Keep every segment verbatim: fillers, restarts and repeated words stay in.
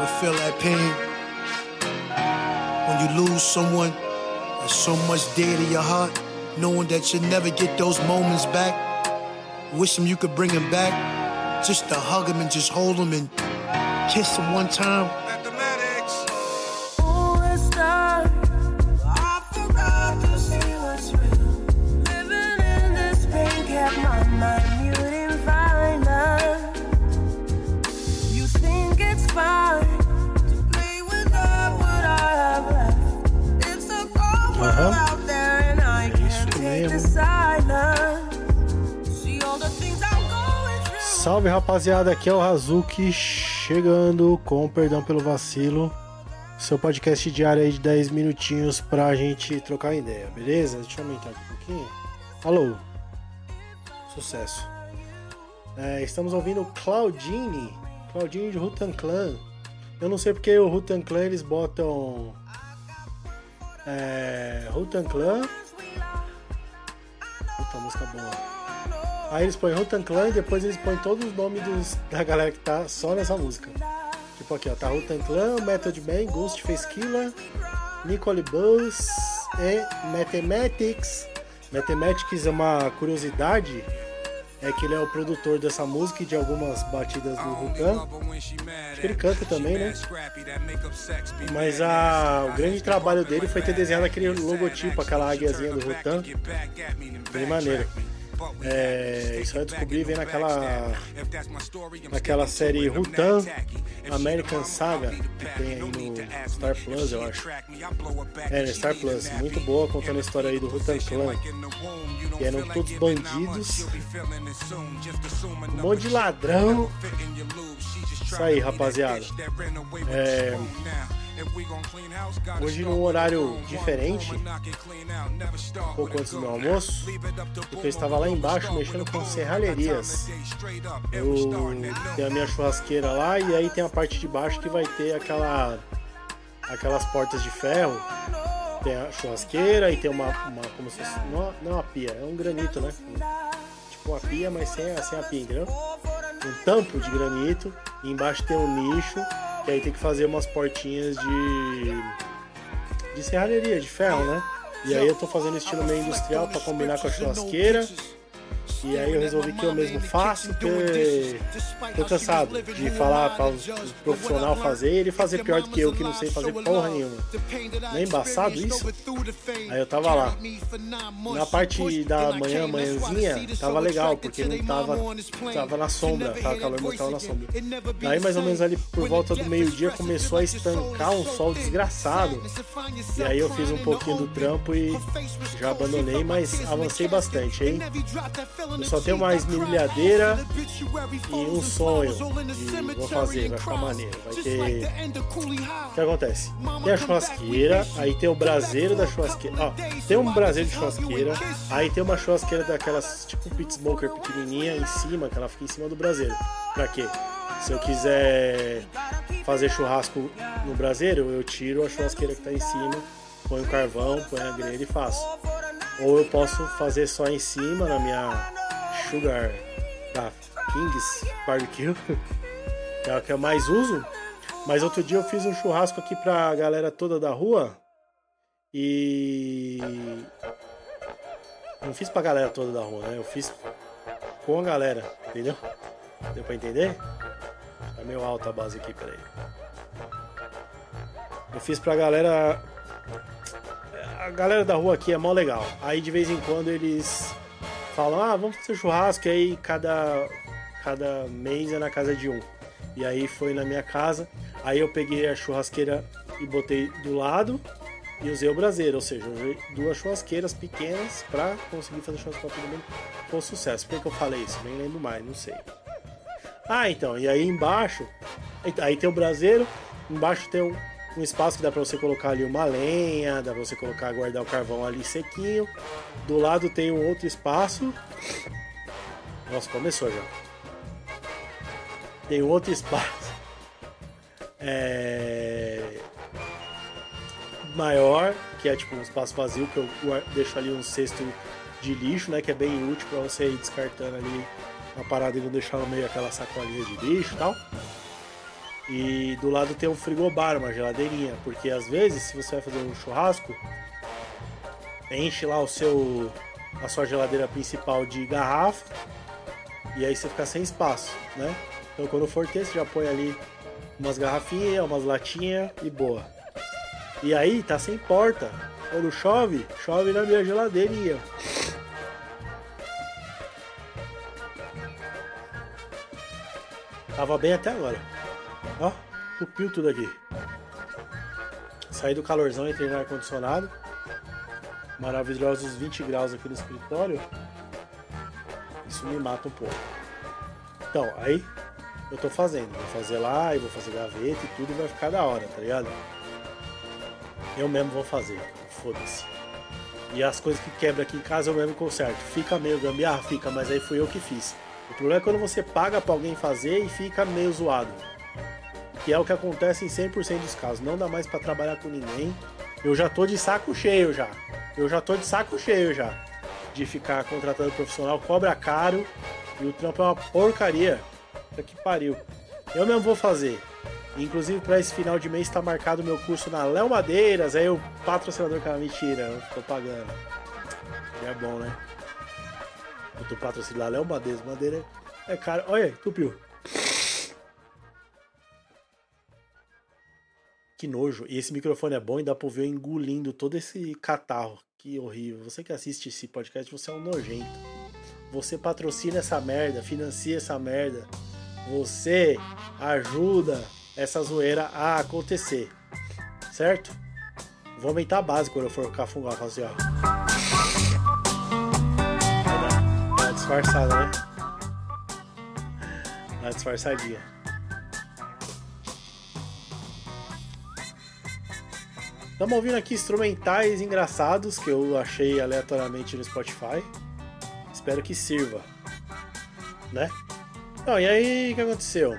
ever feel that pain? When you lose someone that's so much dear to your heart, knowing that you'll never get those moments back. Wish him you could bring him back, just to hug him and just hold him and kiss him one time. Salve, rapaziada, aqui é o Hazuki chegando com perdão pelo vacilo, seu podcast diário aí de dez minutinhos pra gente trocar ideia, beleza? Deixa eu aumentar aqui um pouquinho. Alô, sucesso. É, estamos ouvindo Claudine, Claudine de Wu-Tang Clan. Eu não sei porque o Wu-Tang Clan eles botam é, Wu-Tang Clan. Puta, música boa. Aí eles põem Wu-Tang Clan e depois eles põem todos os nomes dos, da galera que tá só nessa música. Tipo aqui, ó, tá Wu-Tang Clan, Method Man, Ghostface Killah, Nicole Buzz e Mathematics. Mathematics é uma curiosidade, é que ele é o produtor dessa música e de algumas batidas do Wu-Tang. Acho que ele canta também, né? Mas a, o grande trabalho dele foi ter desenhado aquele logotipo, aquela águiazinha do Wu-Tang. Bem maneiro. É, isso eu descobri vendo naquela naquela série Wu-Tang American Saga que tem aí no Star Plus, eu acho. É, no Star Plus, muito boa, contando a história aí do Wu-Tang Clan, que eram todos bandidos, um monte de ladrão. Isso aí, rapaziada. É, hoje num horário diferente, um pouco antes do meu almoço, porque eu estava lá embaixo mexendo com serralherias. Eu tenho a minha churrasqueira lá e aí tem a parte de baixo que vai ter aquela, aquelas portas de ferro. Tem a churrasqueira e tem uma, uma como se fosse, não, não é uma pia, é um granito, né? Tipo uma pia, mas sem a, sem a pia, entendeu? Um tampo de granito e embaixo tem um nicho. Que aí tem que fazer umas portinhas de de serralheria, de ferro, né? E aí eu tô fazendo estilo meio industrial pra combinar com a churrasqueira. E aí eu resolvi que eu mesmo faço, porque tô cansado de falar para os profissionais fazer e ele fazer pior do que eu, que não sei fazer porra nenhuma. Não é embaçado isso? Aí eu tava lá. Na parte da manhã, manhãzinha, tava legal, porque não tava, tava na sombra, tava calor mortal na sombra. Daí mais ou menos ali por volta do meio-dia começou a estancar um sol desgraçado. E aí eu fiz um pouquinho do trampo e já abandonei, mas avancei bastante, hein? Eu só tenho uma esmerilhadeira e um sonho de vou fazer, vai ficar maneiro. Vai ter. O que acontece? Tem a churrasqueira, aí tem o braseiro da churrasqueira. Ó, tem um braseiro de churrasqueira, aí tem uma churrasqueira daquelas tipo um pit smoker pequenininha em cima, que ela fica em cima do braseiro. Pra quê? Se eu quiser fazer churrasco no braseiro, eu tiro a churrasqueira que tá em cima, ponho o carvão, ponho a grelha e faço. Ou eu posso fazer só em cima na minha Sugar da Kings Barbecue, que é a que eu mais uso. Mas outro dia eu fiz um churrasco aqui pra galera toda da rua e não fiz pra galera toda da rua, né? Eu fiz com a galera, entendeu? Deu pra entender? Tá meio alta a base aqui, peraí. Eu fiz pra galera. A galera da rua aqui é mó legal. Aí de vez em quando eles falam, ah, vamos fazer churrasco, e aí cada, cada mês é na casa de um. E aí foi na minha casa, aí eu peguei a churrasqueira e botei do lado e usei o braseiro, ou seja, usei duas churrasqueiras pequenas pra conseguir fazer churrasco pra todo mundo com sucesso. Por que eu falei isso? Nem lembro mais, não sei. Ah, então, e aí embaixo, aí tem o braseiro, embaixo tem um um espaço que dá pra você colocar ali uma lenha, dá pra você colocar, guardar o carvão ali sequinho. Do lado tem um outro espaço. Nossa, começou já. Tem um outro espaço é... maior, que é tipo um espaço vazio, que eu deixo ali um cesto de lixo, né, que é bem útil pra você ir descartando ali uma parada e não deixar no meio aquela sacolinha de lixo e tal. E do lado tem um frigobar, uma geladeirinha, porque às vezes se você vai fazer um churrasco, enche lá o seu a sua geladeira principal de garrafa e aí você fica sem espaço, né? Então quando for ter, você já põe ali umas garrafinhas, umas latinhas e boa. E aí tá sem porta. Quando chove, chove na minha geladeirinha. Tava bem até agora. Ó, tupiu tudo aqui. Saí do calorzão, entrei no ar-condicionado. Maravilhosos vinte graus aqui no escritório. Isso me mata um pouco. Então, aí eu tô fazendo. Vou fazer lá e vou fazer gaveta e tudo vai ficar da hora, tá ligado? Eu mesmo vou fazer. Foda-se. E as coisas que quebra aqui em casa eu mesmo conserto. Fica meio gambiarra, fica, mas aí fui eu que fiz. O problema é quando você paga pra alguém fazer e fica meio zoado. Que é o que acontece em cem por cento dos casos. Não dá mais pra trabalhar com ninguém. Eu já tô de saco cheio já. Eu já tô de saco cheio já. De ficar contratando profissional. Cobra caro. E o trampo é uma porcaria. Puta que pariu. Eu mesmo vou fazer. Inclusive para esse final de mês tá marcado o meu curso na Léo Madeiras. Aí o patrocinador, cara, mentira. Eu tô pagando. É bom, né? Eu tô patrocinando a Léo Madeiras. Madeira é caro. Olha aí, tupiu. Que nojo. E esse microfone é bom e dá pra ouvir eu engolindo todo esse catarro. Que horrível. Você que assiste esse podcast, você é um nojento. Você patrocina essa merda, financia essa merda. Você ajuda essa zoeira a acontecer. Certo? Vou aumentar a base quando eu for cafungar. Fazer, ó. Dá uma disfarçada, né? Dá uma disfarçadinha. Estamos ouvindo aqui instrumentais engraçados que eu achei aleatoriamente no Spotify. Espero que sirva, né? Então, e aí o que aconteceu?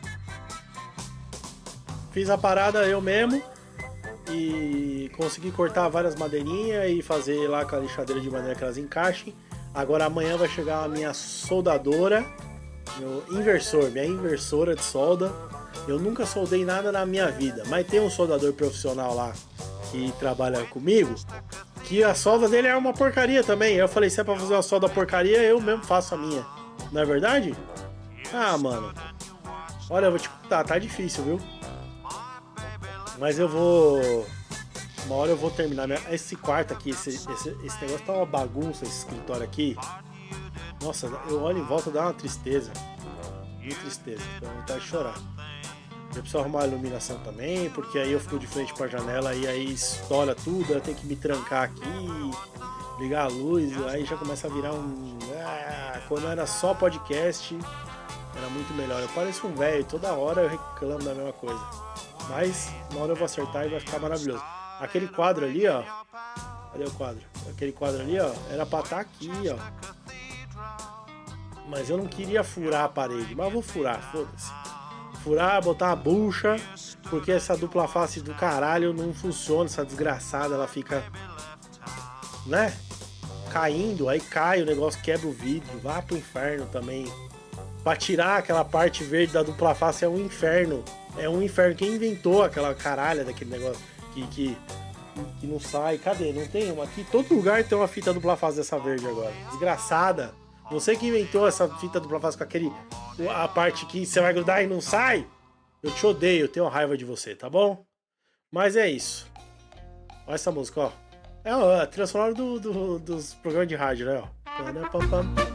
Fiz a parada eu mesmo e consegui cortar várias madeirinhas e fazer lá com a lixadeira de maneira que elas encaixem. Agora amanhã vai chegar a minha soldadora, meu inversor, minha inversora de solda. Eu nunca soldei nada na minha vida, mas tem um soldador profissional lá que trabalha comigo, que a solda dele é uma porcaria também. Eu falei, se é pra fazer uma solda porcaria, eu mesmo faço a minha. Não é verdade? Ah, mano. Olha, eu vou te contar, tá difícil, viu? Mas eu vou... Uma hora eu vou terminar minha... Esse quarto aqui, esse, esse, esse negócio tá uma bagunça, esse escritório aqui. Nossa, eu olho em volta, dá uma tristeza. Muita tristeza, dá vontade de chorar. Eu preciso arrumar a iluminação também, porque aí eu fico de frente pra janela e aí estoura tudo, eu tenho que me trancar aqui, ligar a luz, aí já começa a virar um... Ah, quando era só podcast, era muito melhor. Eu pareço um velho, toda hora eu reclamo da mesma coisa. Mas uma hora eu vou acertar e vai ficar maravilhoso. Aquele quadro ali, ó. Cadê o quadro? Aquele quadro ali, ó, era pra estar aqui, ó. Mas eu não queria furar a parede, mas eu vou furar, foda-se. Furar, botar uma bucha, porque essa dupla face do caralho não funciona, essa desgraçada, ela fica, né, caindo, aí cai, o negócio quebra o vidro, vá pro inferno também. Pra tirar aquela parte verde da dupla face é um inferno, é um inferno. Quem inventou aquela caralha daquele negócio que, que, que não sai? Cadê? Não tem uma aqui? Todo lugar tem uma fita dupla face dessa verde agora, desgraçada. Você que inventou essa fita dupla face com aquele... a parte que você vai grudar e não sai, eu te odeio, eu tenho raiva de você, tá bom? Mas é isso. Olha essa música, ó. É a trilha sonora do, do, dos programas de rádio, né? Ó.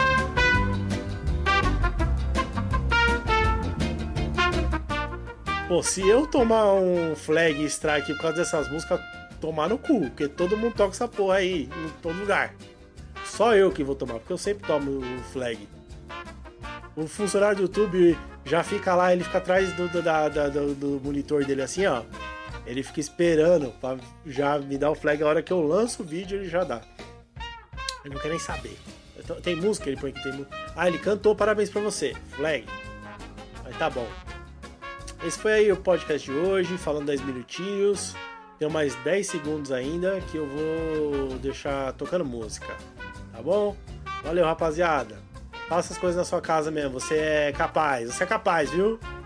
Pô, se eu tomar um flag e strike por causa dessas músicas, tomar no cu, porque todo mundo toca essa porra aí, em todo lugar. Só eu que vou tomar, porque eu sempre tomo o flag. O funcionário do YouTube já fica lá, ele fica atrás do, do, da, da, do, do monitor dele assim, ó. Ele fica esperando pra já me dar o flag. A hora que eu lanço o vídeo, ele já dá. Ele não quer nem saber. Tem música, ele põe que tem música. Ah, ele cantou, parabéns pra você. Flag. Aí tá bom. Esse foi aí o podcast de hoje, falando dez minutinhos. Tem mais dez segundos ainda que eu vou deixar tocando música. Tá bom? Valeu, rapaziada. Faça as coisas na sua casa mesmo. Você é capaz. Você é capaz, viu?